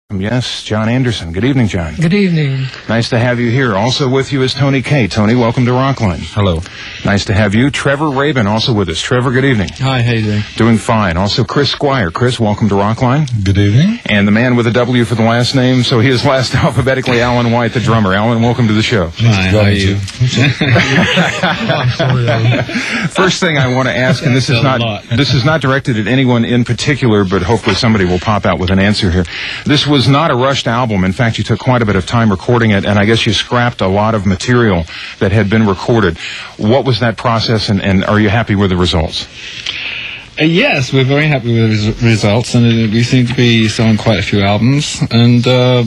Yes, John Anderson. Good evening, John. Good evening. Nice to have you here. Also with you is Tony K. Tony, welcome to Rockline. Hello. Nice to have you. Trevor Rabin also with us. Trevor, good evening. Hi, how you doing? Doing fine. Also Chris Squire. Chris, welcome to Rockline. Good evening. And the man with a W for the last name, so he is last alphabetically Alan White, the drummer. Alan, welcome to the show. Hi, how are you? First thing I want to ask, and this is not directed at anyone in particular, but hopefully somebody will pop out with an answer here. This was not a rushed album. In fact, you took quite a bit of time recording it, and I guess you scrapped a lot of material that had been recorded. What was that process, and are you happy with the results? Yes, we're very happy with the results, and we seem to be selling quite a few albums. And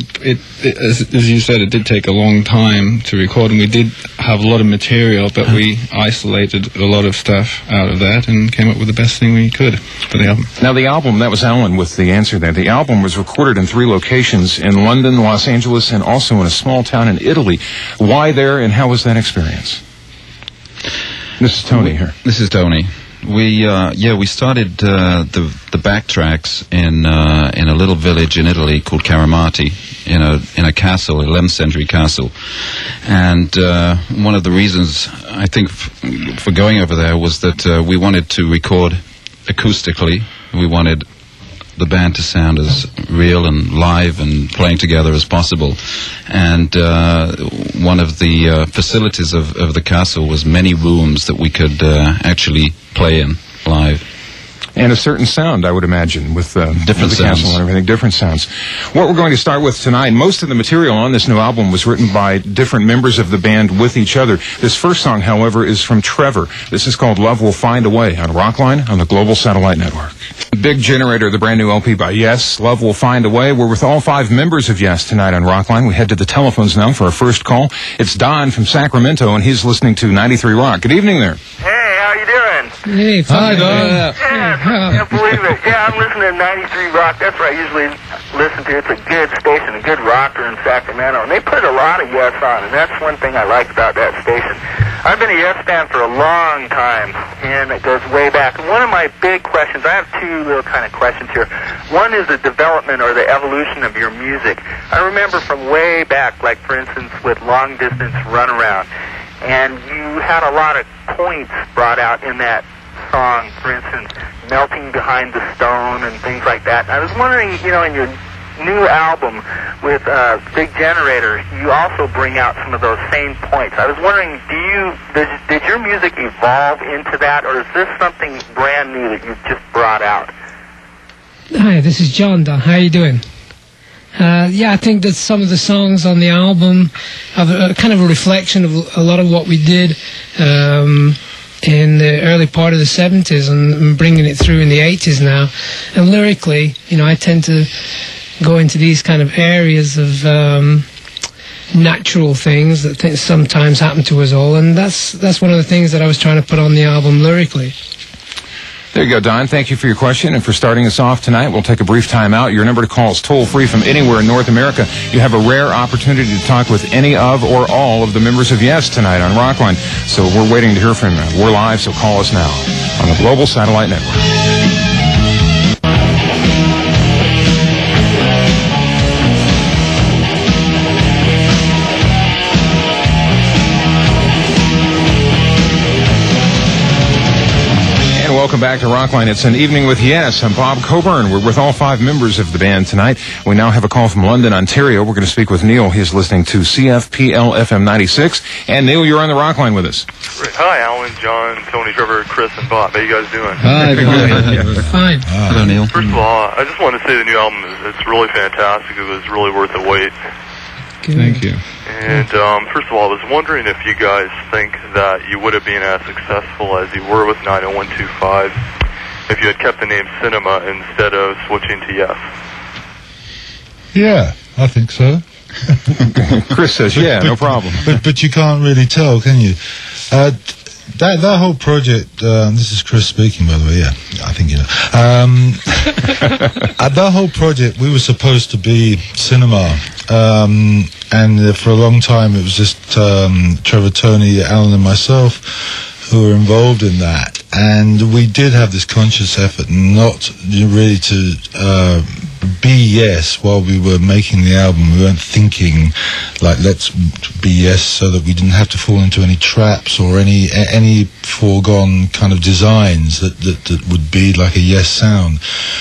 as you said, it did take a long time to record, and we did have a lot of material, but we isolated a lot of stuff out of that and came up with the best thing we could for the album. Now, the album, that was Alan with the answer there. The album was recorded in 3 locations, in London, Los Angeles, and also in a small town in Italy. Why there, and how was that experience? This is Tony here. This is Tony. We started the backtracks in a little village in Italy called Caramati, in a castle, 11th century castle, and one of the reasons I think for going over there was that we wanted to record acoustically. We wanted the band to sound as real and live and playing together as possible. And one of the facilities of the castle was many rooms that we could actually play in live. And a certain sound, I would imagine, with different the castle and everything, different sounds. What we're going to start with tonight, most of the material on this new album was written by different members of the band with each other. This first song, however, is from Trevor. This is called Love Will Find a Way on Rockline on the Global Satellite Network. Big Generator, the brand new LP by Yes, Love Will Find a Way. We're with all 5 members of Yes tonight on Rockline. We head to the telephones now for our first call. It's Don from Sacramento, and he's listening to 93 Rock. Good evening there. Hey, how you doing? Hey, Hi, Don. Yeah, I can't believe it. Yeah, I'm listening to 93 Rock. That's what I usually listen to. It's a good station, a good rocker in Sacramento. And they put a lot of Yes on, and that's one thing I like about that station. I've been a Yes fan for a long time, and it goes way back. And one of my big questions, I have 2 little kind of questions here. One is the development or the evolution of your music. I remember from way back, like for instance with Long Distance Runaround, and you had a lot of points brought out in that song, for instance, Melting Behind the Stone and things like that. And I was wondering, in your new album with Big Generator, you also bring out some of those same points. I was wondering, did your music evolve into that, or is this something brand new that you've just brought out? Hi, this is John. How you doing? I think that some of the songs on the album have a kind of a reflection of a lot of what we did in the early part of the 70s and bringing it through in the 80s now. And lyrically, I tend to go into these kind of areas of natural things that sometimes happen to us all, and that's one of the things that I was trying to put on the album lyrically. There you go, Don. Thank you for your question and for starting us off tonight. We'll take a brief time out. Your number to call is toll-free from anywhere in North America. You have a rare opportunity to talk with any of or all of the members of Yes tonight on Rockline. So we're waiting to hear from you. We're live, so call us now on the Global Satellite Network. Welcome back to Rockline. It's an evening with Yes. I'm Bob Coburn. We're with all 5 members of the band tonight. We now have a call from London, Ontario. We're going to speak with Neil. He's listening to CFPL FM 96. And Neil, you're on the Rockline with us. Hi, Alan, John, Tony, Trevor, Chris, and Bob. How you guys doing? Hi, Fine. Hello, Neil. First of all, I just want to say the new album it's really fantastic. It was really worth the wait. Thank you. And first of all, I was wondering if you guys think that you would have been as successful as you were with 90125 if you had kept the name Cinema instead of switching to Yes. Yeah, I think so. Chris says, yeah, no problem. But you can't really tell, can you? That whole project, this is Chris speaking, by the way, yeah, I think you know. That whole project, we were supposed to be Cinema, and for a long time it was just Trevor, Tony, Alan and myself who were involved in that, and we did have this conscious effort not really to be Yes while we were making the album. We weren't thinking like let's be Yes so that we didn't have to fall into any traps or any foregone kind of designs that would be like a Yes sound.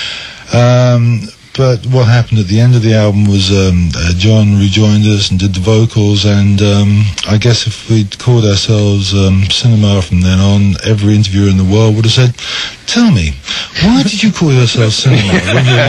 But what happened at the end of the album was John rejoined us and did the vocals, and I guess if we'd called ourselves Cinema from then on, every interviewer in the world would have said, "Tell me, why did you call yourself Cinema when you're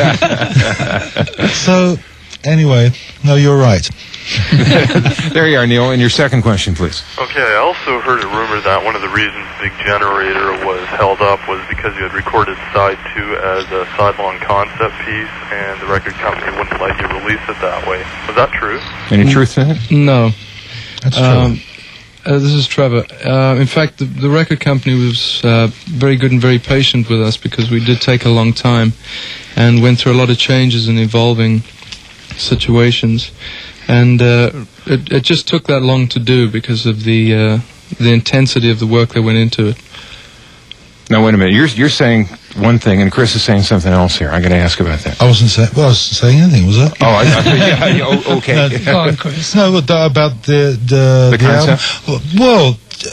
Yes?" So, anyway, no, you're right. There you are, Neil. And your second question, please. Okay, I also heard a rumor that one of the reasons Big Generator was held up was because you had recorded side 2 as a sidelong concept piece, and the record company wouldn't let you release it that way. Was that true? Any truth to it? No. That's true. This is Trevor. In fact, the record company was very good and very patient with us because we did take a long time and went through a lot of changes and evolving situations. And it just took that long to do because of the intensity of the work that went into it. Now, wait a minute. You're saying one thing, and Chris is saying something else here. I got to ask about that. I wasn't saying anything, was I? Oh, okay. Go on, Chris. No, about the concept? album. Well,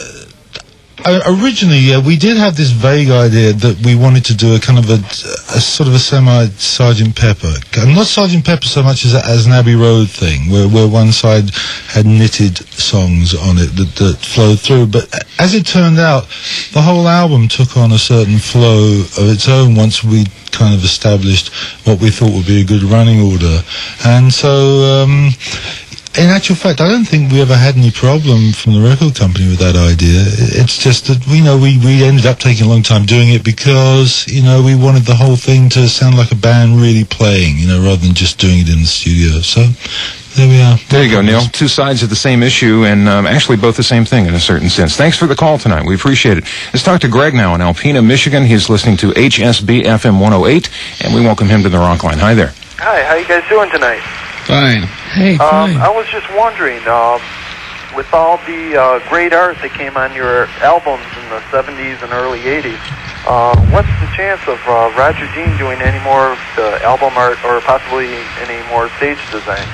originally, we did have this vague idea that we wanted to do a kind of a sort of a semi-Sgt. Pepper. Not Sgt. Pepper so much as an Abbey Road thing, where one side had knitted songs on it that flowed through. But as it turned out, the whole album took on a certain flow of its own once we kind of established what we thought would be a good running order. And so... in actual fact, I don't think we ever had any problem from the record company with that idea. It's just that, we ended up taking a long time doing it because, we wanted the whole thing to sound like a band really playing, rather than just doing it in the studio. So, there we are. There you go, Neil. Two sides of the same issue, and actually both the same thing in a certain sense. Thanks for the call tonight. We appreciate it. Let's talk to Greg now in Alpena, Michigan. He's listening to HSB FM 108, and we welcome him to the Rock Line. Hi there. Hi, how you guys doing tonight? Fine. Hey, fine. I was just wondering, with all the great art that came on your albums in the 70s and early 80s, what's the chance of Roger Dean doing any more of the album art or possibly any more stage design?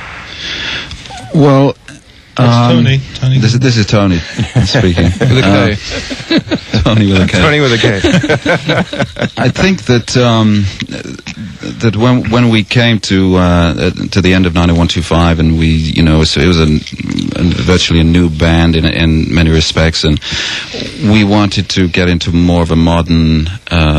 Well, Tony. This is Tony speaking. With a K. Tony with a K. Tony with a K. I think that that when we came to the end of 9125, and we, so it was virtually a new band in many respects, and we wanted to get into more of a modern,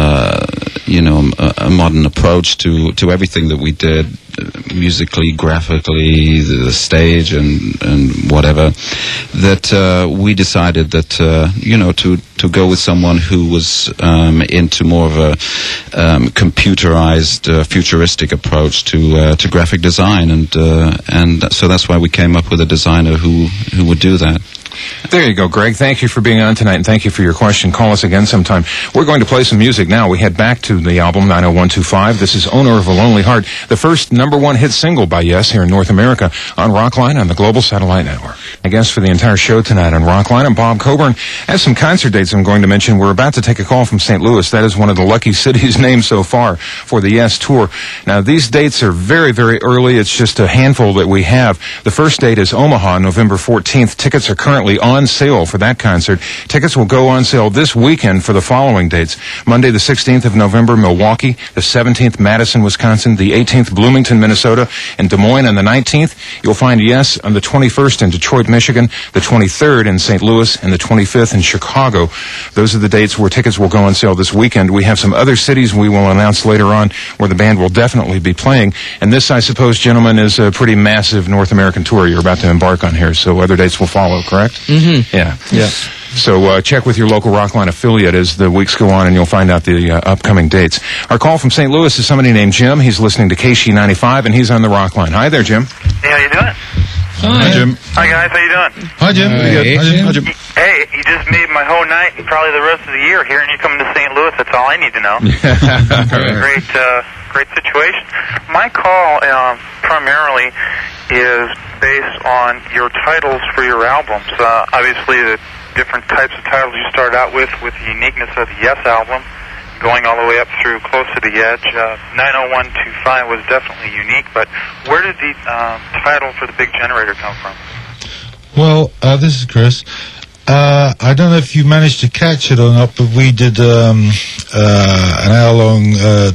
a modern approach to everything that we did. Musically, graphically, the stage, and whatever, that we decided that to go with someone who was into more of a computerized, futuristic approach to graphic design, and so that's why we came up with a designer who would do that. There you go, Greg. Thank you for being on tonight, and thank you for your question. Call us again sometime. We're going to play some music now. We head back to the album 90125. This is Owner of a Lonely Heart, the first #1 hit single by Yes here in North America on Rockline on the Global Satellite Network. I guess for the entire show tonight on Rockline, I'm Bob Coburn. I have some concert dates I'm going to mention. We're about to take a call from St. Louis. That is one of the lucky cities named so far for the Yes tour. Now, these dates are very, very early. It's just a handful that we have. The first date is Omaha, November 14th. Tickets are currently on sale for that concert. Tickets will go on sale this weekend for the following dates. Monday, the 16th of November, Milwaukee. The 17th, Madison, Wisconsin. The 18th, Bloomington, Minnesota. And Des Moines on the 19th. You'll find Yes on the 21st in Detroit, Michigan. The 23rd in St. Louis. And the 25th in Chicago. Those are the dates where tickets will go on sale this weekend. We have some other cities we will announce later on where the band will definitely be playing. And this, I suppose, gentlemen, is a pretty massive North American tour you're about to embark on here. So other dates will follow, correct? Mm-hmm. Yeah. Yeah. So check with your local Rockline affiliate as the weeks go on, and you'll find out the upcoming dates. Our call from St. Louis is somebody named Jim. He's listening to KC95, and he's on the Rockline. Hi there, Jim. Hey, how you doing? Hi, Jim. Hi, guys. How you doing? Hi, Jim. Hey, Hi, Jim. Hey, you just made my whole night and probably the rest of the year hearing you coming to St. Louis. That's all I need to know. Great situation. My call primarily is based on your titles for your albums. Obviously, the different types of titles you started out with the uniqueness of the Yes album, going all the way up through Close to the Edge. 90125 was definitely unique, but where did the title for the Big Generator come from? Well, this is Chris. I don't know if you managed to catch it or not, but we did an hour-long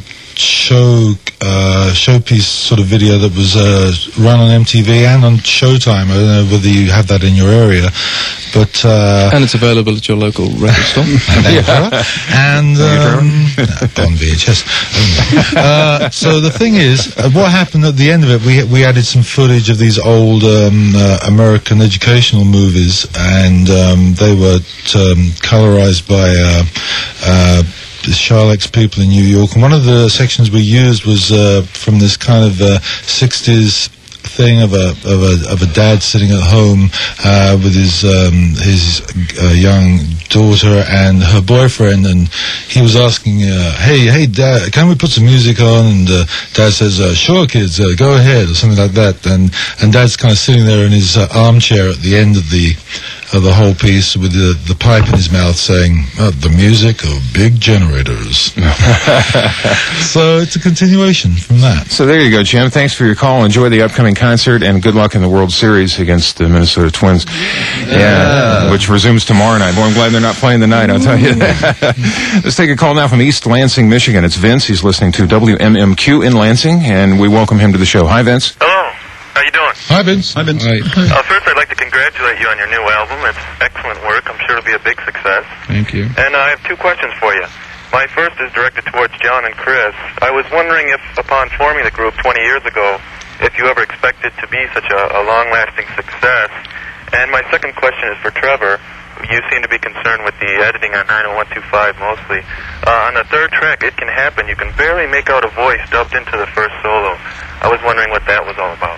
showpiece sort of video that was run on MTV and on Showtime. I don't know whether you have that in your area, but and it's available at your local record store. And on VHS. So the thing is, what happened at the end of it? We added some footage of these old American educational movies, and they were colorized by Charlex people in New York, and one of the sections we used was from this kind of 60s thing of a dad sitting at home with his young daughter and her boyfriend, and he was asking, hey Dad, can we put some music on? And Dad says, sure kids, go ahead, or something like that, and Dad's kind of sitting there in his armchair at the end of the whole piece with the pipe in his mouth saying, the music of Big Generators. So it's a continuation from that. So there you go, Jim. Thanks for your call. Enjoy the upcoming concert, and good luck in the World Series against the Minnesota Twins. Yeah, which resumes tomorrow night. Boy, I'm glad they're not playing tonight, I'll tell you that. Let's take a call now from East Lansing, Michigan. It's Vince. He's listening to WMMQ in Lansing, and we welcome him to the show. Hi, Vince. Hello. How you doing? Hi, Vince. Hi, Vince. Hi. First, I'd like to congratulate you on your new album. It's excellent work. I'm sure it'll be a big success. Thank you. And I have two questions for you. My first is directed towards John and Chris. I was wondering if, upon forming the group 20 years ago, if you ever expected to be such a long-lasting success. And my second question is for Trevor. You seem to be concerned with the editing on 90125 mostly. On the third track, It Can Happen, you can barely make out a voice dubbed into the first solo. I was wondering what that was all about.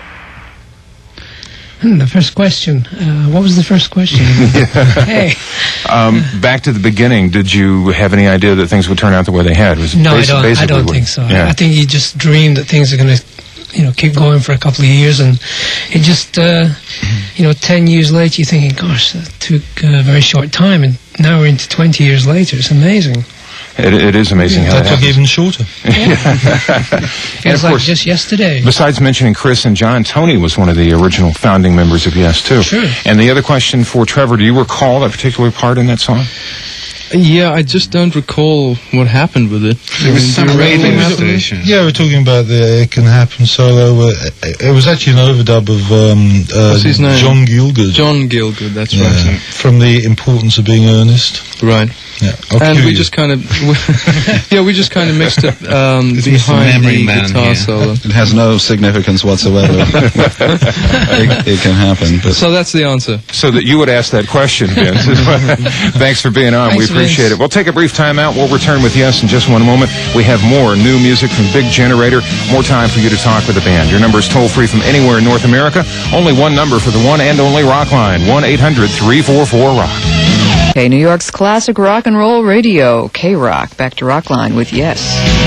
The first question. What was the first question? Hey. Back to the beginning, did you have any idea that things would turn out the way they had? No, I don't think so. Yeah. I think you just dreamed that things are going to, keep going for a couple of years, and it just, 10 years later, you're thinking, gosh, that took a very short time, and now we're into 20 years later. It's amazing. It is amazing how that took even shorter. Feels like just yesterday. Besides mentioning Chris and John, Tony was one of the original founding members of Yes, too. Sure. And the other question for Trevor, do you recall that particular part in that song? Yeah, I just don't recall what happened with it. It was some radio station. Yeah, we're talking about the It Can Happen solo. It was actually an overdub of What's his name? John Gielgud. John Gielgud, that's right. From The Importance of Being Earnest. Right. Yeah. And we just kind of, mixed it behind the guitar solo. It has no significance whatsoever. it can happen. But. So that's the answer. So that you would ask that question, Vince. Thanks for being on. Thanks, we appreciate it. We'll take a brief time out. We'll return with Yes in just one moment. We have more new music from Big Generator. More time for you to talk with the band. Your number is toll-free from anywhere in North America. Only one number for the one and only Rock Line. 1-800-344-ROCK. Hey, New York's classic rock and roll radio, K-Rock. Back to Rockline with Yes.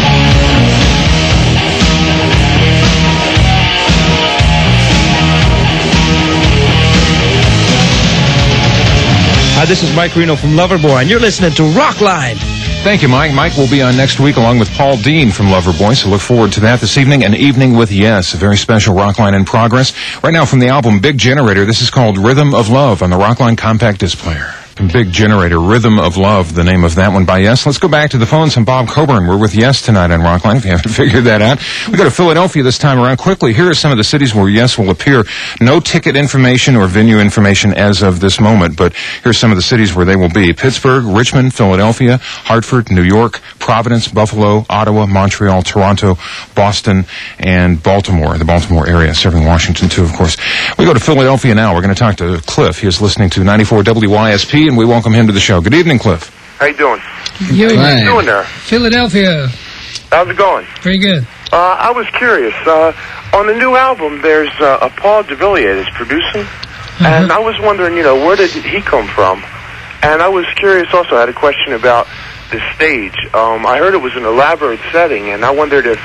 Hi, this is Mike Reno from Loverboy, and you're listening to Rockline. Thank you, Mike. Mike will be on next week along with Paul Dean from Loverboy, so look forward to that this evening. An Evening with Yes, a very special Rockline in progress. Right now from the album Big Generator, this is called Rhythm of Love on the Rockline Compact Disc Player. Big Generator, Rhythm of Love, the name of that one by Yes. Let's go back to the phones and Bob Coburn. We're with Yes tonight on Rockline, if you haven't figured that out. We go to Philadelphia this time around. Quickly, here are some of the cities where Yes will appear. No ticket information or venue information as of this moment, but here's some of the cities where they will be. Pittsburgh, Richmond, Philadelphia, Hartford, New York, Providence, Buffalo, Ottawa, Montreal, Toronto, Boston, and Baltimore, the Baltimore area, serving Washington too, of course. We go to Philadelphia now. We're going to talk to Cliff. He is listening to 94 WYSP, and we welcome him to the show. Good evening, Cliff. How you doing? How you doing there? Philadelphia. How's it going? Very good. I was curious. On the new album, there's a Paul DeVilliers that's producing, and I was wondering, where did he come from? And I was curious also, I had a question about the stage. I heard it was an elaborate setting, and I wondered if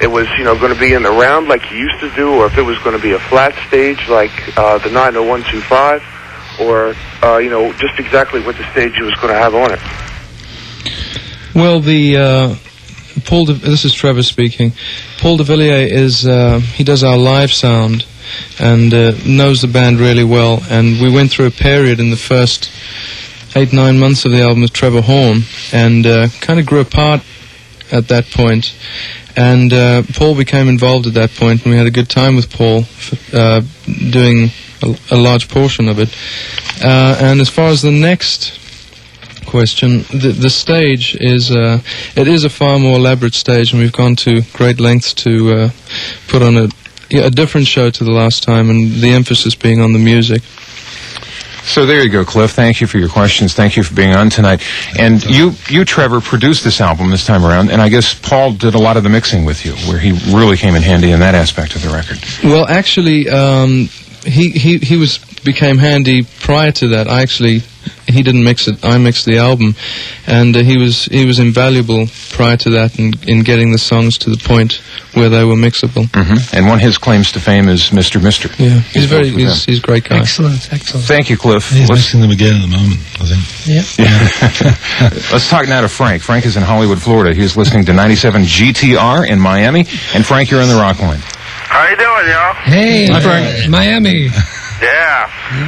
it was, going to be in the round like you used to do, or if it was going to be a flat stage like the 90125, or, just exactly what the stage you was going to have on it. Well, this is Trevor speaking. Paul de Villiers he does our live sound and knows the band really well, and we went through a period in the first 8-9 months of the album with Trevor Horn, and kind of grew apart at that point, and Paul became involved at that point, and we had a good time with Paul doing a large portion of it. And as far as the next question, the stage is it is a far more elaborate stage, and we've gone to great lengths to put on a different show to the last time, and the emphasis being on the music. So there you go, Cliff. Thank you for your questions. Thank you for being on tonight. And you, Trevor, produced this album this time around, and I guess Paul did a lot of the mixing with you, where he really came in handy in that aspect of the record. Well, actually, he became handy prior to that. He didn't mix it. I mixed the album, and he was invaluable prior to that in getting the songs to the point where they were mixable. Mm-hmm. And one of his claims to fame is Mr. Mister. Yeah, he's a great guy. Excellent. Thank you, Cliff. He's mixing them again at the moment, I think. Yeah. Let's talk now to Frank. Frank is in Hollywood, Florida. He's listening to 97 GTR in Miami. And Frank, you're on the Rock Line. How you doing, y'all? Hey, hi, Frank. Miami. Yeah.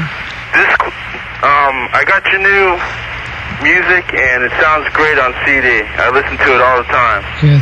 I got your new music, and it sounds great on CD. I listen to it all the time. Yeah.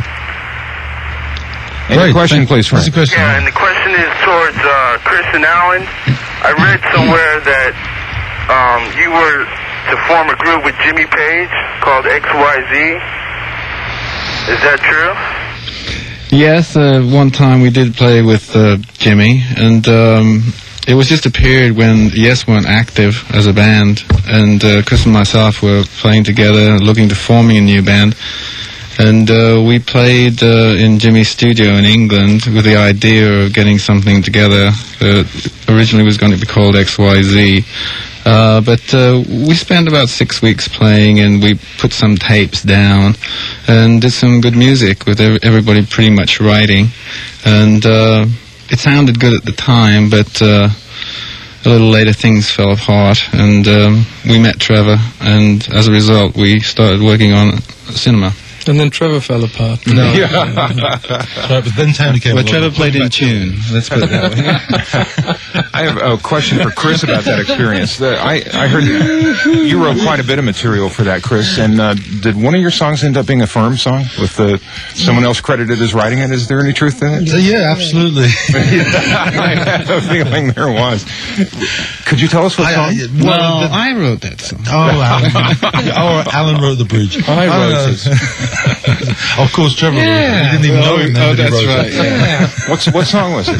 Any question, please, Frank? Yeah, and the question is towards Chris and Alan. I read somewhere that you were to form a group with Jimmy Page called XYZ. Is that true? Yes, one time we did play with Jimmy, and it was just a period when Yes weren't active as a band, and Chris and myself were playing together, looking to forming a new band, and we played in Jimmy's studio in England with the idea of getting something together that originally was going to be called XYZ. But we spent about 6 weeks playing, and we put some tapes down and did some good music with everybody pretty much writing, and it sounded good at the time, but a little later things fell apart, and we met Trevor, and as a result we started working on cinema. And then Trevor fell apart. No. Right, but then Tony came along. Trevor played in tune. Let's put it that way. I have a question for Chris about that experience. I heard you wrote quite a bit of material for that, Chris, and did one of your songs end up being a Firm song with someone else credited as writing it? Is there any truth to that? Yeah, absolutely. I had a feeling there was. Could you tell us what song? Well, I wrote that song. Alan wrote the bridge. I wrote it. Of course, Trevor wrote it. He didn't even know him. Oh, that's right. Yeah. What song was it?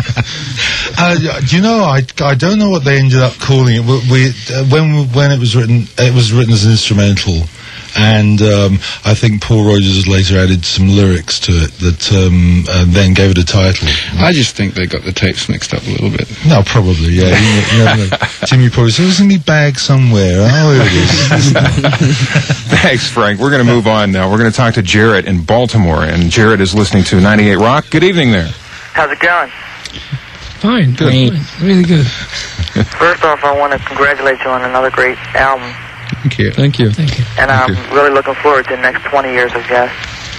Do you know? I don't know what they ended up calling it. When it was written as an instrumental, and I think Paul Rogers later added some lyrics to it that then gave it a title. I just think they got the tapes mixed up a little bit. No, probably, yeah. Jimmy probably said, "It's in my bag somewhere." Oh, here it is. Thanks, Frank. We're going to move on now. We're going to talk to Jarrett in Baltimore, and Jarrett is listening to 98 Rock. Good evening there. How's it going? Fine. Good. Fine. Really good. First off, I want to congratulate you on another great album. Thank you. And I'm really looking forward to the next 20 years of Yes.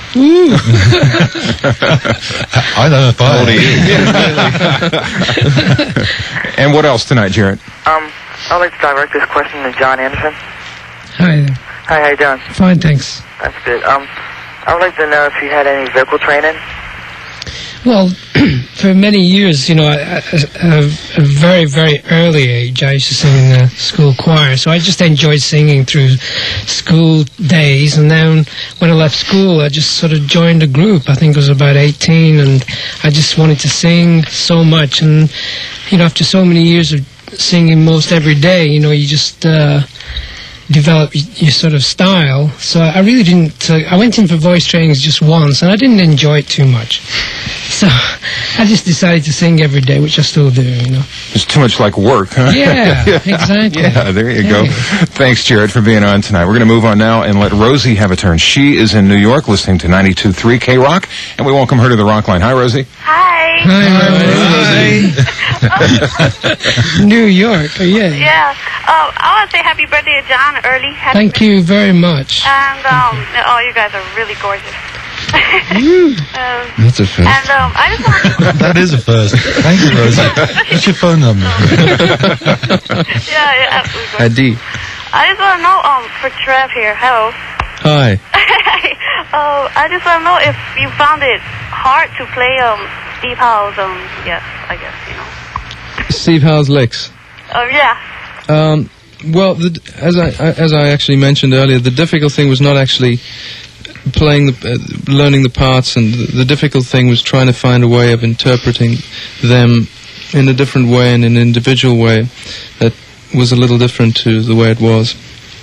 I don't know if I am. And what else tonight, Jarrett? I'd like to direct this question to John Anderson. Hi. Hi, how you doing? Fine, thanks. That's good. I would like to know if you had any vocal training. Well, for many years, at a very, very early age, I used to sing in the school choir. So I just enjoyed singing through school days. And then when I left school, I just sort of joined a group. I think it was about 18. And I just wanted to sing so much. And, after so many years of singing most every day, you just develop your sort of style. So I really didn't. I went in for voice trainings just once, and I didn't enjoy it too much. So I just decided to sing every day, which I still do. It's too much like work, huh? Yeah, exactly. Yeah, there you go. Thanks, Jared, for being on tonight. We're going to move on now and let Rosie have a turn. She is in New York, listening to 92.3 K-Rock, and we welcome her to the Rock Line. Hi, Rosie. Hi. Hi. New York, yeah. Yeah. I want to say happy birthday to John early. Thank you very much. And, you guys are really gorgeous. That's a first. And, I just want That is a first. Thank you, Rosie. What's your phone number? yeah, absolutely. ID. I just want to know, for Trev here, hello. Hi. I just want to know if you found it hard to play, Steve Howe's, yes, I guess, Steve Howe's licks. Yeah. Well, as I actually mentioned earlier, the difficult thing was not actually playing learning the parts, and the difficult thing was trying to find a way of interpreting them in a different way, in an individual way that was a little different to the way it was.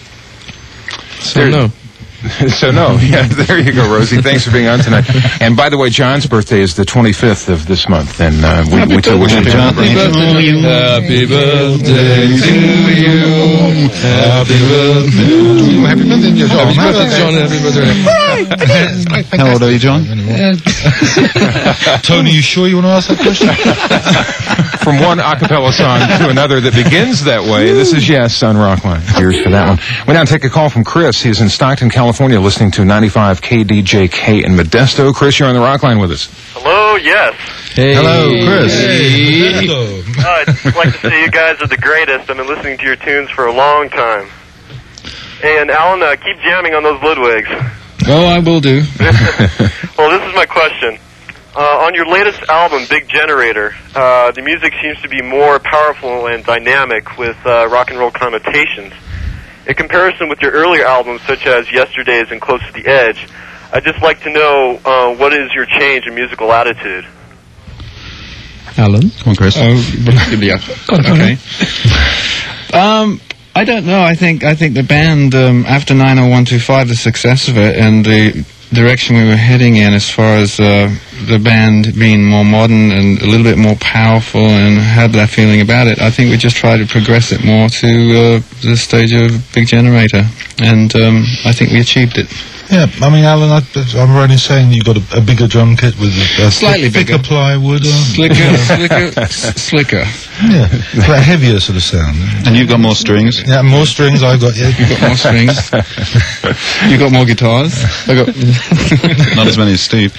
So no. So no, yeah, there you go, Rosie. Thanks for being on tonight. And by the way, John's birthday is the 25th of this month, and we too wish him John. Happy birthday to you. Happy birthday. Happy birthday, John. Happy birthday, John. How old are you, John? Tony, you sure you want to ask that question? From one a cappella song to another that begins that way, this is Yes on Rockline. Here's for that one. We now take a call from Chris. He's in Stockton, California, listening to 95 KDJK in Modesto. Chris, you're on the Rockline with us. Hello, yes. Hey. Hello, Chris. Hey. Hello. I'd like to say you guys are the greatest. I've been listening to your tunes for a long time. Hey, and Alan, keep jamming on those Ludwigs. Oh, I will do. Well, this is my question. On your latest album, Big Generator, the music seems to be more powerful and dynamic with rock and roll connotations. In comparison with your earlier albums, such as Yesterdays and Close to the Edge, I'd just like to know what is your change in musical attitude? Alan? Come on, Chris. Yeah. Okay. I don't know. I think the band, after 90125, the success of it and the direction we were heading in as far as the band being more modern and a little bit more powerful and had that feeling about it, I think we just tried to progress it more to the stage of Big Generator, and I think we achieved it. Yeah, I mean, Alan, I'm right in saying you got a bigger drum kit with a slightly thicker bigger plywood, slicker. Yeah, quite heavier sort of sound. And you've got more strings. Yeah, more strings. I've got. Yeah, You've got more strings. You got more guitars. I got not as many as Steve.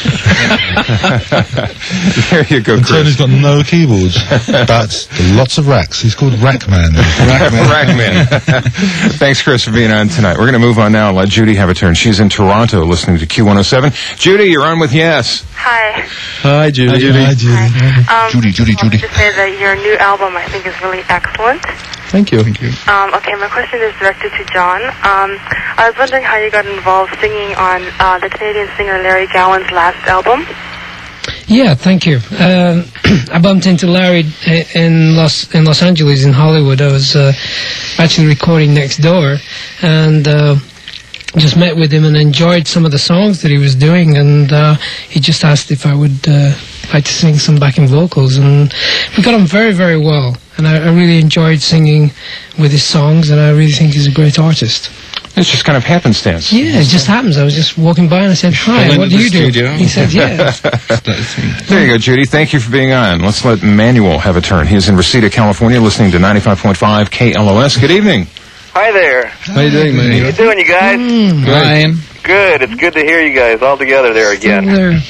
There you go, and Chris. Tony's got no keyboards, but lots of racks. He's called Rackman. Rackman. Thanks, Chris, for being on tonight. We're going to move on now and let Judy have a turn. She's in Toronto listening to Q107. Judy, you're on with Yes. Hi. Hi, Judy. Hi, Judy. Hi, Judy. Judy. I wanted to say that your new album, I think, is really excellent. Thank you. Okay, my question is directed to John. I was wondering how you got involved singing on the Canadian singer Larry Gowan's last album. Yeah, thank you. I bumped into Larry in Los Angeles, in Hollywood. I was actually recording next door, and just met with him and enjoyed some of the songs that he was doing, and he just asked if I would like to sing some backing vocals, and we got on very, very well, and I really enjoyed singing with his songs, and I really think he's a great artist. It's just kind of happenstance. Yeah, it just happens. I was just walking by and I said, "Hi, what do you do?" He said, "Yeah." There you go, Judy. Thank you for being on. Let's let Manuel have a turn. He is in Reseda, California, listening to 95.5 KLOS. Good evening. Hi there. How you doing, man? How you doing, you guys? Ryan. Good. It's good to hear you guys all together there again.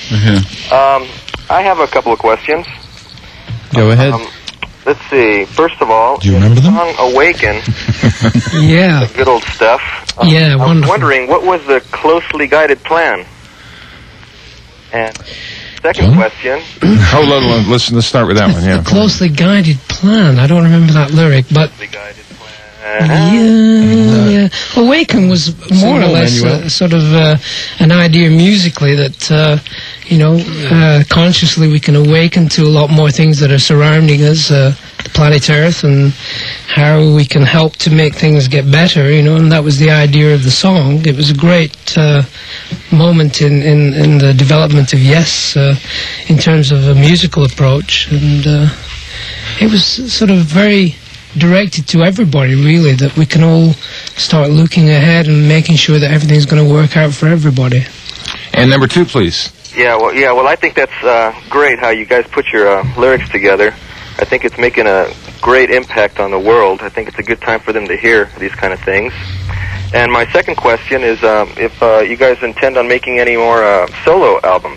I have a couple of questions. Go ahead. Let's see. First of all, do you remember them? Song Awaken. Yeah. Good old stuff. Yeah, I was wondering, what was the closely guided plan? And second question. Oh, let's start with that one. Yeah. Closely guided plan. I don't remember that lyric, but yeah. Awaken was more or less sort of an idea musically that consciously we can awaken to a lot more things that are surrounding us. planet Earth and how we can help to make things get better, and that was the idea of the song. It was a great moment in the development of Yes in terms of a musical approach, and it was sort of very directed to everybody, really, that we can all start looking ahead and making sure that everything's going to work out for everybody. And number 2, please. Yeah, well, I think that's great how you guys put your lyrics together. I think it's making a great impact on the world. I think it's a good time for them to hear these kind of things. And my second question is if you guys intend on making any more solo albums.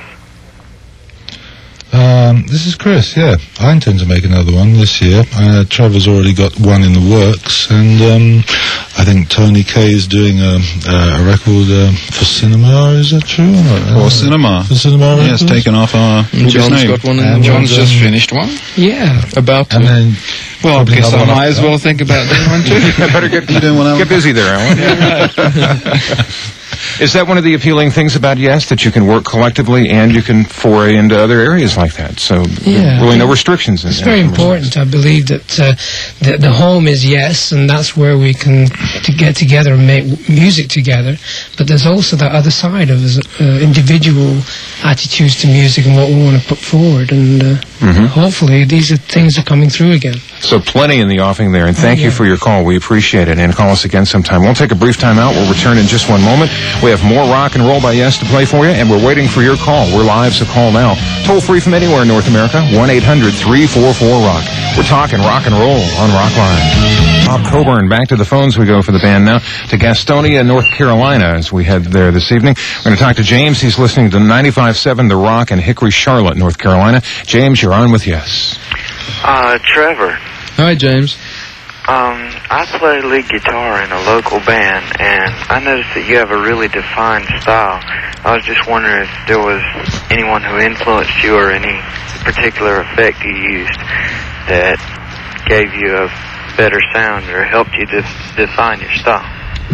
This is Chris, yeah. I intend to make another one this year. Trevor's already got one in the works, and I think Tony Kaye is doing a record for Cinema, is that true? For Cinema. For Cinema Yes, taken off our John's name. got one, And John's just finished one. Yeah. About to. And then Well, I probably guess another I one might as after. well think about doing one too. Better get busy there, Alan. Is that one of the appealing things about Yes, that you can work collectively and you can foray into other areas like that? So Yeah. really no restrictions. It's very important. I believe that the home is Yes, and that's where we can get together and make music together. But there's also that other side of individual attitudes to music and what we want to put forward. And hopefully these are things are coming through again. So plenty in the offing there, and thank you for your call. We appreciate it, and call us again sometime. We'll take a brief time out. We'll return in just one moment. We have more rock and roll by Yes to play for you, and we're waiting for your call. We're live, so call now. Toll free from anywhere in North America, 1-800-344-ROCK. We're talking rock and roll on Rockline. Bob Coburn, back to the phones we go for the band now, to Gastonia, North Carolina, as we head there this evening. We're going to talk to James. He's listening to 95.7 The Rock in Hickory, Charlotte, North Carolina. James, you're on with Yes. Trevor. Hi, James. I play lead guitar in a local band, and I noticed that you have a really defined style. I was just wondering if there was anyone who influenced you or any particular effect you used that gave you a better sound or helped you to define your style.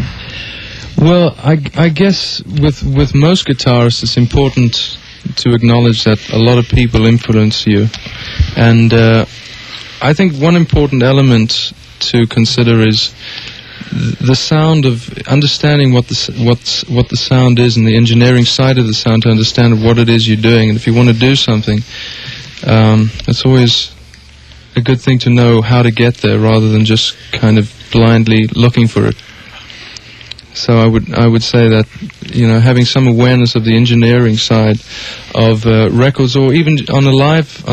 Well, I guess with most guitarists, it's important to acknowledge that a lot of people influence you, and I think one important element to consider is the sound of understanding what the sound is and the engineering side of the sound to understand what it is you're doing. And if you want to do something, it's always a good thing to know how to get there rather than just kind of blindly looking for it. So I would say that, having some awareness of the engineering side of records, or even on a live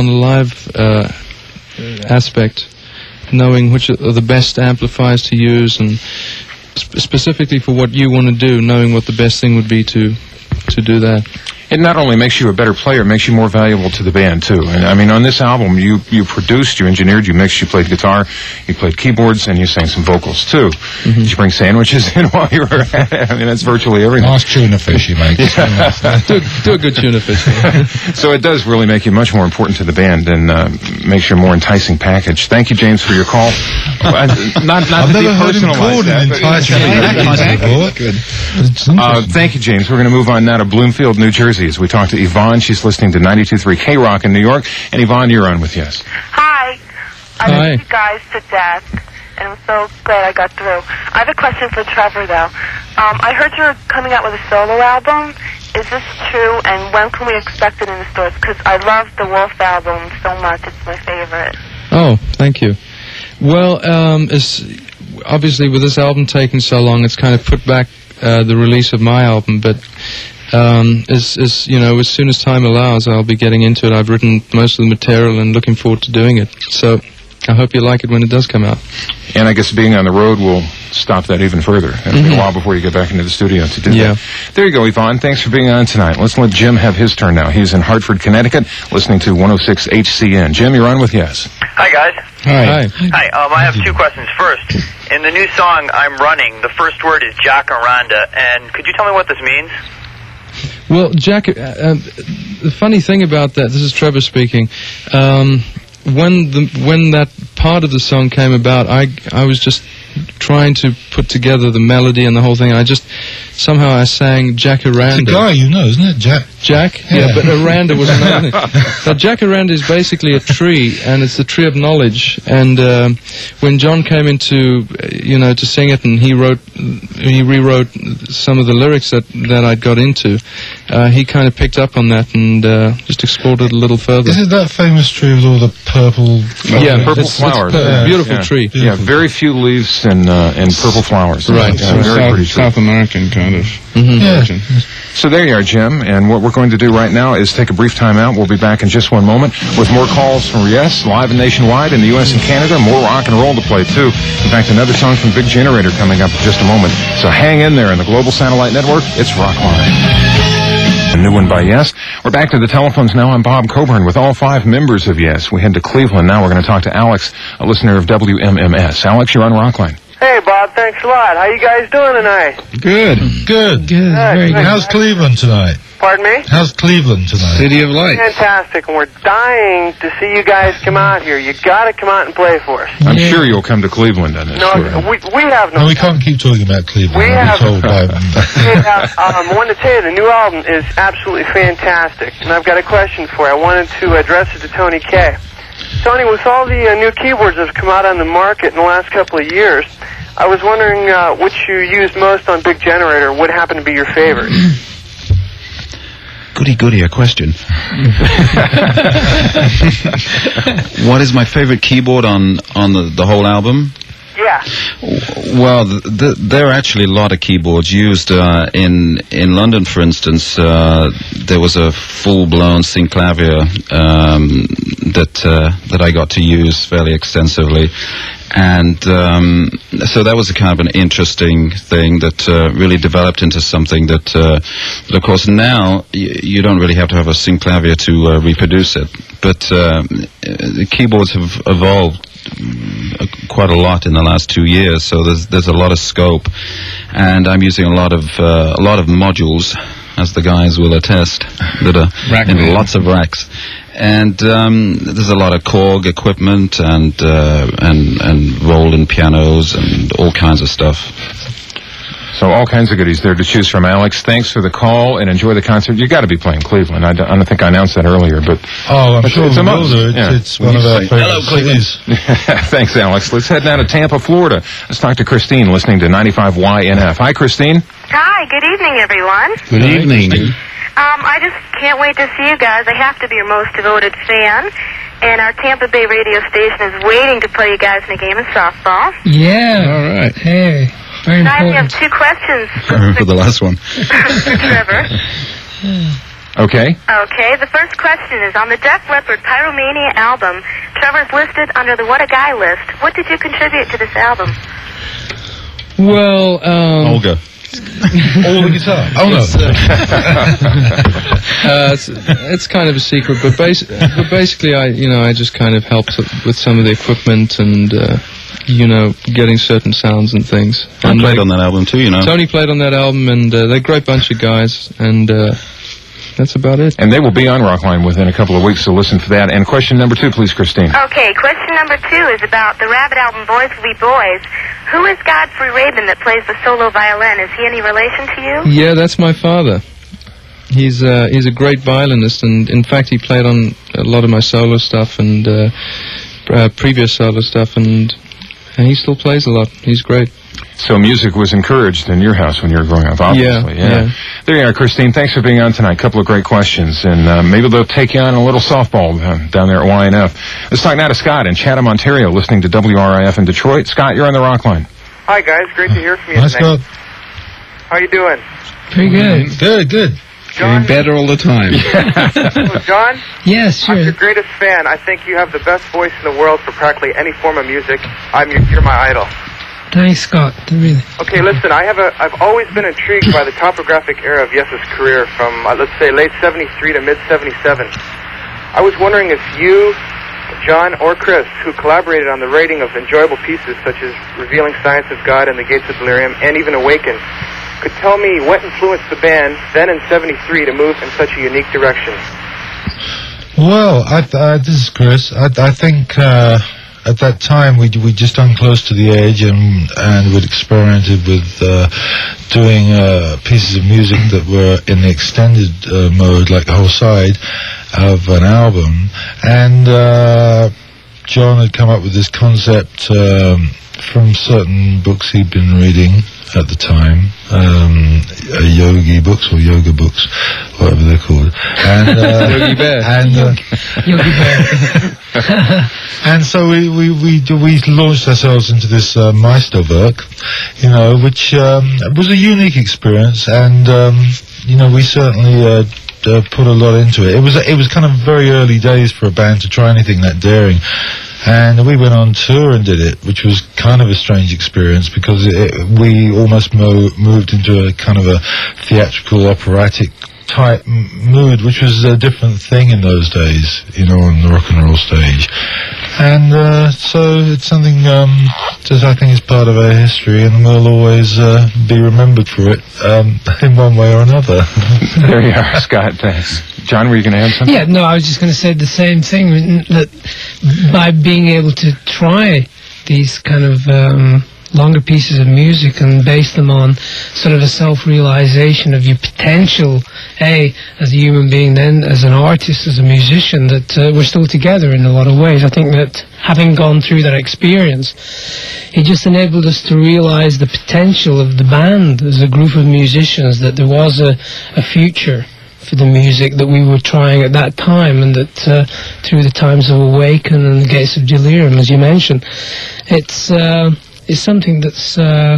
aspect, knowing which are the best amplifiers to use, and specifically for what you want to do, knowing what the best thing would be to do that. It not only makes you a better player, it makes you more valuable to the band, too. And I mean, on this album, you produced, you engineered, you mixed, you played guitar, you played keyboards, and you sang some vocals, too. Did you bring sandwiches in while you were at it? I mean, that's virtually everything. Nice tuna fish you make. do a good tuna fish. So it does really make you much more important to the band and makes you a more enticing package. Thank you, James, for your call. Not I've to never heard him depersonalize called that, an but- enticing before. Thank you, James. We're going to move on now to Bloomfield, New Jersey, as we talk to Yvonne. She's listening to 92.3 K-Rock in New York. And Yvonne, you're on with Yes. Hi. I love you guys to death, and I'm so glad I got through. I have a question for Trevor, though. I heard you're coming out with a solo album. Is this true, and when can we expect it in the stores? Because I love the Wolf album so much. It's my favorite. Oh, thank you. Well, obviously with this album taking so long, it's kind of put back the release of my album, but as soon as time allows, I'll be getting into it. I've written most of the material and looking forward to doing it. So I hope you like it when it does come out. And I guess being on the road will stop that even further. It'll be a while before you get back into the studio to do that. There you go, Yvonne. Thanks for being on tonight. Let's let Jim have his turn now. He's in Hartford, Connecticut, listening to 106 HCN. Jim, you're on with Yes. Hi, guys. Hi. Hi. I have two questions. First, in the new song, I'm Running, the first word is Jacaranda, and could you tell me what this means? Well, Jack, the funny thing about that, this is Trevor speaking, when that part of the song came about, I was just trying to put together the melody and the whole thing. I just somehow I sang Jacaranda. It's a guy, you know, isn't it, Jack? Jack? Yeah, but Aranda was another thing. Now, Jacaranda is basically a tree, and it's the tree of knowledge. And when John came into, to sing it, and he rewrote some of the lyrics that I'd got into, he kind of picked up on that and just explored it a little further. Is it that famous tree with all the purple... Yeah, purple flowers. Beautiful tree. Yeah, very few leaves and purple flowers. Right. Yeah, very pretty tree. South American kind of region. So there you are, Jim. And what we're going to do right now is take a brief time out. We'll be back in just one moment with more calls from Yes, live and nationwide in the U.S. and Canada. More rock and roll to play, too. In fact, another song from Big Generator coming up in just a moment. So hang in there in the Global Satellite Network. It's Rockline. A new one by Yes. We're back to the telephones now. I'm Bob Coburn with all 5 members of Yes. We head to Cleveland. Now we're going to talk to Alex, a listener of WMMS. Alex, you're on Rockline. Hey, Bob, thanks a lot. How you guys doing tonight? Good. Very good. How's Cleveland tonight? Pardon me? How's Cleveland tonight? City of Light. Fantastic, and we're dying to see you guys come out here. You got to come out and play for us. I'm sure you'll come to Cleveland on this. No, we have no. No, we can't keep talking about Cleveland. We have. Told by I wanted to tell you, the new album is absolutely fantastic, and I've got a question for you. I wanted to address it to Tony K. Tony, with all the new keyboards that have come out on the market in the last couple of years, I was wondering which you used most on Big Generator. What happened to be your favorite? Goody, a question. What is my favorite keyboard on the whole album? Yeah. Well, there are actually a lot of keyboards used. In London, for instance, there was a full-blown synclavier that I got to use fairly extensively. And so that was a kind of an interesting thing that really developed into something that, of course, now you don't really have to have a synclavier to reproduce it. But the keyboards have evolved quite a lot in the last 2 years, so there's a lot of scope, and I'm using a lot of modules, as the guys will attest, that are in lots of racks. And there's a lot of Korg equipment and Roland pianos and all kinds of stuff. So all kinds of goodies there to choose from, Alex. Thanks for the call and enjoy the concert. You got to be playing Cleveland. I don't think I announced that earlier, but I'm sure it's we will do. It's one of our favorite cities. Thanks, Alex. Let's head down to Tampa, Florida. Let's talk to Christine, listening to 95YNF. Hi, Christine. Hi, good evening, everyone. Good evening. I just can't wait to see you guys. I have to be your most devoted fan. And our Tampa Bay radio station is waiting to play you guys in a game of softball. Yeah. All right. Hey, very And I only have important. 2 questions I remember the last one. for Trevor. Okay. Okay, the first question is, on the Def Leppard Pyromania album, Trevor's listed under the What a Guy list. What did you contribute to this album? Well, Olga. All the guitar. Oh, no. It's kind of a secret, but basically, I just kind of helped with some of the equipment and, getting certain sounds and things. I And played on that album too, Tony played on that album, and they're a great bunch of guys, and that's about it. And they will be on Rockline within a couple of weeks, so listen for that. And question number 2, please, Christine. Okay, question number 2 is about the Rabbit album Boys Will Be Boys. Who is Godfrey Rabin that plays the solo violin? Is he any relation to you? Yeah, that's my father. He's a great violinist, and in fact, he played on a lot of my solo stuff and previous solo stuff, and he still plays a lot. He's great. So music was encouraged in your house when you were growing up, obviously. Yeah. There you are, Christine. Thanks for being on tonight. A couple of great questions. And maybe they'll take you on a little softball down there at YNF. Let's talk now to Scott in Chatham, Ontario, listening to WRIF in Detroit. Scott, you're on the Rockline. Hi, guys. Great to hear from you Hi, tonight. Scott. How you doing? Pretty good. Good. Getting better all the time. So, John? Yes, I'm sure. your greatest fan. I think you have the best voice in the world for practically any form of music. You're my idol. Thanks, Scott. Really. Okay, listen, I've always been intrigued by the topographic era of Yes's career from, let's say, late 73 to mid-77. I was wondering if you, John, or Chris, who collaborated on the writing of enjoyable pieces such as Revealing Science of God and The Gates of Delirium, and even Awaken, could tell me what influenced the band then in 73 to move in such a unique direction. Well, this is Chris. I think at that time we'd just done Close to the Edge, and we'd experimented with doing pieces of music that were in the extended mode, like the whole side of an album. And John had come up with this concept from certain books he'd been reading at the time, yogi books or yoga books, whatever they're called, and Yogi Bear, and Yogi Bear. And so we launched ourselves into this Meisterwerk, which was a unique experience, and we certainly put a lot into it. It was kind of very early days for a band to try anything that daring. And we went on tour and did it, which was kind of a strange experience, because we almost moved into a kind of a theatrical, operatic type mood, which was a different thing in those days, on the rock and roll stage. And so it's something that I think is part of our history, and we'll always be remembered for it in one way or another. There you are, Scott. Thanks. John, were you going to add something? Yeah, no, I was just going to say the same thing, that by being able to try these kind of longer pieces of music and base them on sort of a self-realization of your potential, as a human being, then as an artist, as a musician, that we're still together in a lot of ways. I think that having gone through that experience, it just enabled us to realize the potential of the band as a group of musicians, that there was a future for the music that we were trying at that time, and that through the times of Awaken and the Gates of Delirium, as you mentioned, it's something that's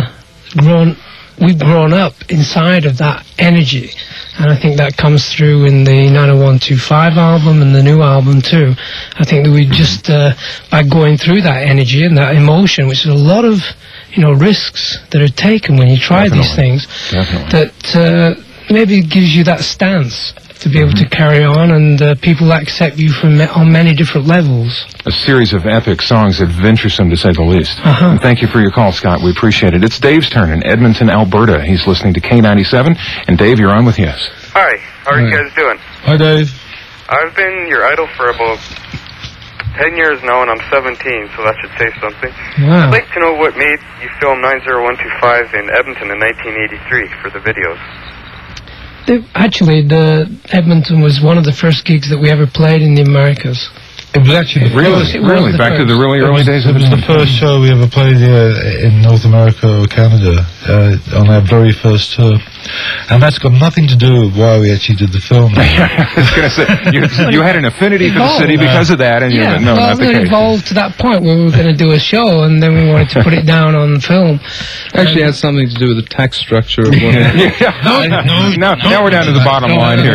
we've grown up inside of that energy, and I think that comes through in the 90125 album and the new album too. I think that we just by going through that energy and that emotion, which is a lot of risks that are taken when you try these things, that maybe it gives you that stance to be able to carry on, and people accept you on many different levels. A series of epic songs, adventuresome to say the least. And thank you for your call, Scott. We appreciate it. It's Dave's turn in Edmonton, Alberta. He's listening to K97. And Dave, you're on with Yes. Hi. How are you guys doing? Hi, Dave. I've been your idol for about 10 years now, and I'm 17, so that should say something. Wow. I'd like to know what made you film 90125 in Edmonton in 1983 for the videos. Actually, the Edmonton was one of the first gigs that we ever played in the Americas. It was actually really back to the really early days of it. It was the first show we ever played in North America or Canada on our very first tour, and that's got nothing to do with why we actually did the film. I was going to say you had an affinity for the city because of that, and not the case. It evolved to that point where we were going to do a show, and then we wanted to put it down on film. Actually, had something to do with the tax structure of one. Now we're down to the bottom line here.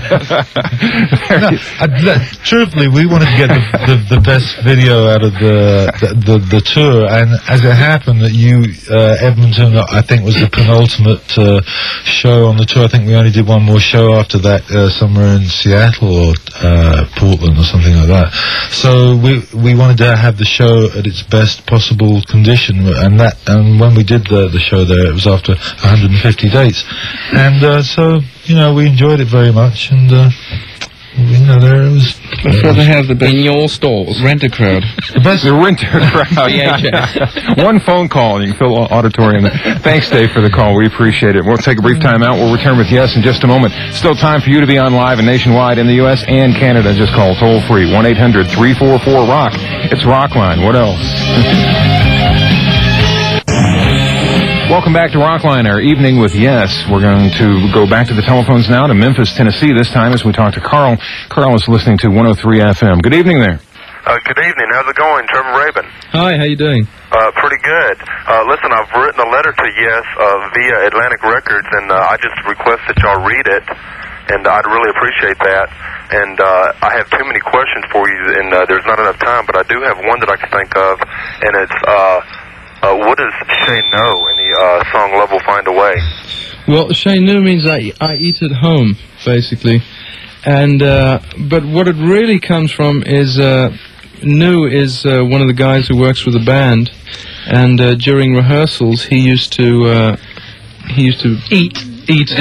Truthfully, we wanted to get the best video out of the tour, and as it happened that Edmonton, I think, was the penultimate show on the tour. I think we only did one more show after that, somewhere in Seattle or Portland or something like that. So we wanted to have the show at its best possible condition, and when we did the show there, it was after 150 dates, and so we enjoyed it very much, and there it was. Before they have in your stores, Rent-A-Crowd. The Rent-A-Crowd. One phone call and you can fill auditorium. Thanks, Dave, for the call. We appreciate it. We'll take a brief time out. We'll return with Yes in just a moment. Still time for you to be on live and nationwide in the U.S. and Canada. Just call toll free 1-800-344-ROCK. It's Rockline. What else? Welcome back to Rockline, our evening with Yes. We're going to go back to the telephones now to Memphis, Tennessee, this time as we talk to Carl. Carl is listening to 103 FM. Good evening there. Good evening. How's it going? Trevor Rabin. Hi, how you doing? Pretty good. Listen, I've written a letter to Yes via Atlantic Records, and I just request that y'all read it, and I'd really appreciate that. And I have too many questions for you, and there's not enough time, but I do have one that I can think of, and it's... what does Chez Nous in the song Love Will Find a Way? Well, Chez Nous means I eat at home, basically. And but what it really comes from is Nous is one of the guys who works with the band, and during rehearsals he used to eat eat.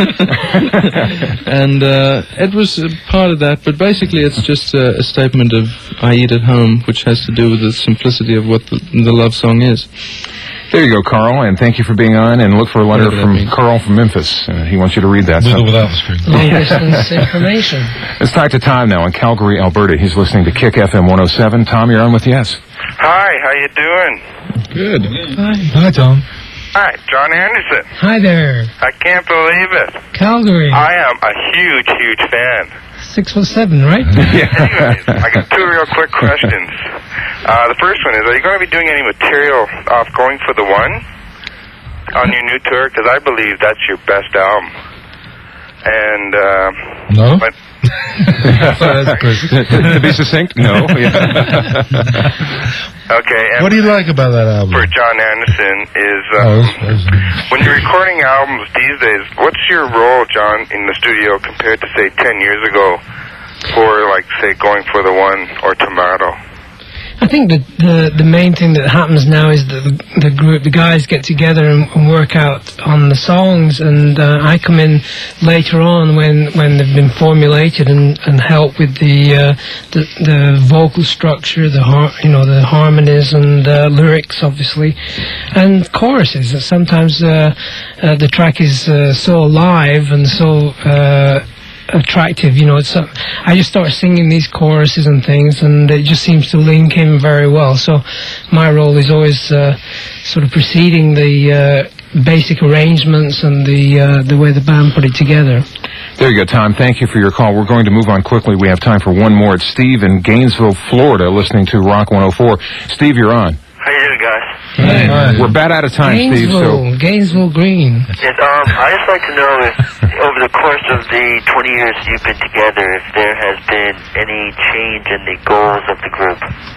And it was part of that, but basically it's just a statement of I eat at home, which has to do with the simplicity of what the love song is. There you go, Carl, and thank you for being on, and look for a letter from Carl from Memphis. He wants you to read that. With or without the screen. Long distance information. Let's talk to Tom now in Calgary, Alberta. He's listening to Kick FM 107. Tom, you're on with Yes. Hi, how you doing? Good. Hi, Tom. Hi, John Anderson. Hi there. I can't believe it. Calgary. I am a huge fan. 617, right? Anyways, I got two real quick questions. The first one is, are you going to be doing any material off Going for the One on your new tour? Because I believe that's your best album. And, no? To be succinct, no. Okay. And what do you like about that album? For John Anderson is, when you're recording albums these days, what's your role, John, in the studio compared to, say, 10 years ago for, like, say, Going for the One or Tomato? I think that the main thing that happens now is that the guys get together and work out on the songs, and I come in later on when they've been formulated and help with the vocal structure, the harmonies and lyrics, obviously, and choruses. Sometimes the track is so alive and so attractive, I just start singing these choruses and things, and it just seems to link in very well. So my role is always sort of preceding the basic arrangements and the way the band put it together. There you go, Tom. Thank you for your call. We're going to move on quickly. We have time for one more. It's Steve in Gainesville, Florida, listening to Rock 104. Steve, you're on. How you doing, guys? Hi. We're about out of time, Steve. So Gainesville Green. Yes, I'd just like to know if, over the course of the 20 years you've been together, if there has been any change in the goals of the group.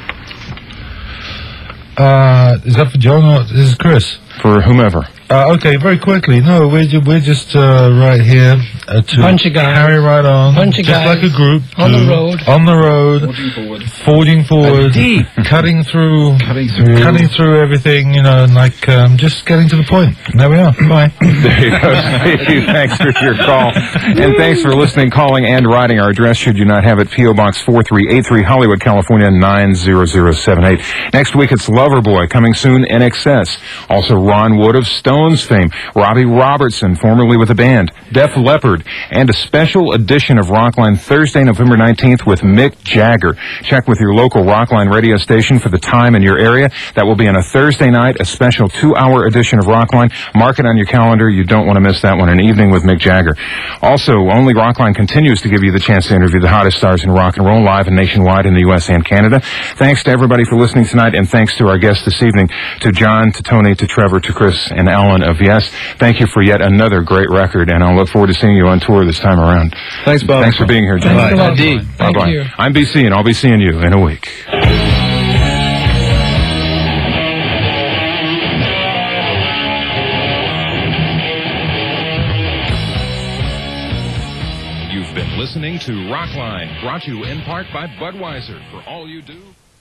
Is that for John or this is Chris? For whomever. Okay, very quickly. No, we're just right here to bunch of guys. Carry right on. Bunch of just guys. like a group. On the road. On the road. Forging forward. Deep. Cutting through everything, and just getting to the point. And there we are. Bye. There you go, Steve. Thanks for your call. And thanks for listening, calling, and writing. Our address, should you not have it, P.O. Box 4383, Hollywood, California, 90078. Next week, it's Loverboy, coming soon, in excess. Also, Ron Wood of Stones fame, Robbie Robertson, formerly with the band, Def Leppard, and a special edition of Rockline Thursday, November 19th with Mick Jagger. Check with your local Rockline radio station for the time in your area. That will be on a Thursday night, a special 2-hour edition of Rockline. Mark it on your calendar. You don't want to miss that one, an evening with Mick Jagger. Also, only Rockline continues to give you the chance to interview the hottest stars in rock and roll live and nationwide in the U.S. and Canada. Thanks to everybody for listening tonight, and thanks to our guests this evening, to John, to Tony, to Trevor, to Chris, and Alan of Yes. Thank you for yet another great record, and I'll look forward to seeing you on tour this time around. Thanks, Bob. Thanks for being here, John. Bye-bye. Bye-bye. You. I'm BC, and I'll be seeing you in a week. You've been listening to Rockline, brought to you in part by Budweiser. For all you do...